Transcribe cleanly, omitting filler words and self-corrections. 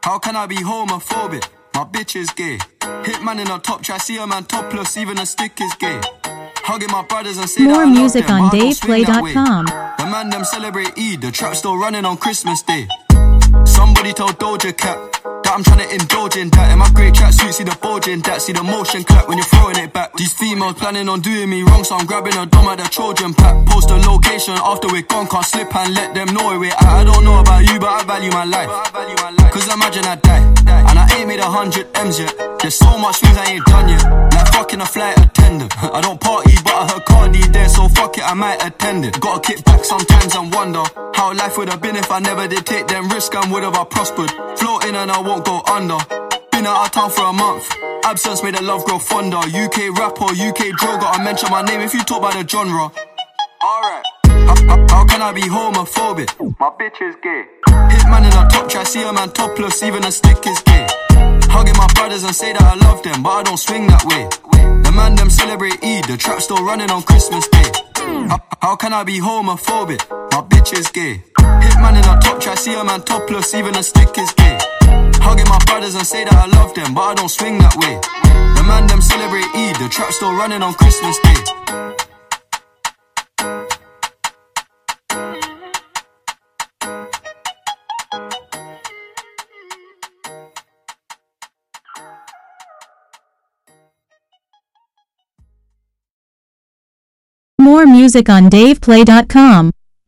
How can I be homophobic? My bitch is gay. Hitman in a top try, see a man topless, even a stick is gay. Hugging my brothers and say More that I love music them, on but I don't swing that way. DavePlay.com. The man them celebrate Eid, the trap still running on Christmas Day. Somebody told Doja Cat that I'm trying to indulge in that. In my great tracksuit, see the bulge in that. See the motion clap when you're throwing it back. These females planning on doing me wrong, so I'm grabbing a dome at the Trojan pack. Post a location after we're gone, can't slip and let them know where we're at. I don't know about you, but I value my life. Cause imagine I die, and I ain't made 100 M's yet. There's so much things I ain't done yet, like fucking a flight attendant. I don't party, but I heard Cardi there, so fuck it, I might attend it. Gotta kick back sometimes and wonder how life would have been if I never did take them risks and would have I prospered. Floating and I won't go under. Been out of town for a month, absence made the love grow fonder. UK rap or UK drill, gotta mention my name if you talk about the genre. Alright. How can I be homophobic? My bitch is gay. Hitman in a top try, see a man topless, even a stick is gay. Hugging my brothers and say that I love them, but I don't swing that way. The man them celebrate Eid, the trap still running on Christmas Day. How can I be homophobic? My bitch is gay. Hitman in a top try, see a man topless, even a stick is gay. Hugging my brothers and say that I love them, but I don't swing that way. The man them celebrate Eid, the trap still running on Christmas Day. More music on DavePlay.com.